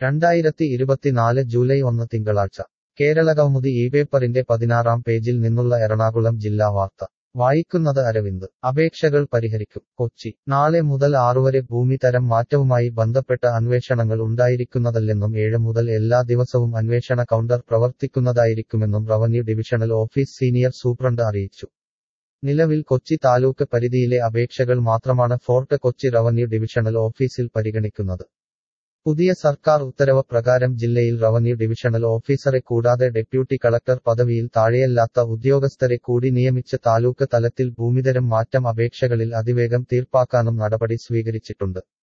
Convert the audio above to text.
2024 July 1 തിങ്കളാഴ്ച കേരളകൗമുദി ഈ പേപ്പറിന്റെ 16-ാം പേജിൽ നിന്നുള്ള എറണാകുളം ജില്ലാ വാർത്ത വായിക്കുന്നത് അരവിന്ദ് അപേക്ഷകൾ പരിഹരിക്കും കൊച്ചി നാളെ മുതൽ 6 വരെ ഭൂമി തരം മാറ്റവുമായി ബന്ധപ്പെട്ട അന്വേഷണങ്ങൾ ഉണ്ടായിരിക്കുന്നതല്ലെന്നും 7 മുതൽ എല്ലാ ദിവസവും അന്വേഷണ കൗണ്ടർ പ്രവർത്തിക്കുന്നതായിരിക്കുമെന്നും revenue divisional office senior superintendent അറിയിച്ചു. നിലവിൽ കൊച്ചി താലൂക്ക് പരിധിയിലെ അപേക്ഷകൾ മാത്രമാണ് ഫോർട്ട് കൊച്ചി റവന്യൂ ഡിവിഷണൽ ഓഫീസിൽ പരിഗണിക്കുന്നത്. പുതിയ സർക്കാർ ഉത്തരവ് പ്രകാരം ജില്ലയിൽ റവന്യൂ ഡിവിഷണൽ ഓഫീസറെ കൂടാതെ ഡെപ്യൂട്ടി കളക്ടർ പദവിയിൽ താഴെയല്ലാത്ത ഉദ്യോഗസ്ഥരെ കൂടി നിയമിച്ച് താലൂക്ക് തലത്തിൽ ഭൂമിതരം മാറ്റം അപേക്ഷകളിൽ അതിവേഗം തീർപ്പാക്കാനും നടപടി സ്വീകരിച്ചിട്ടുണ്ട്.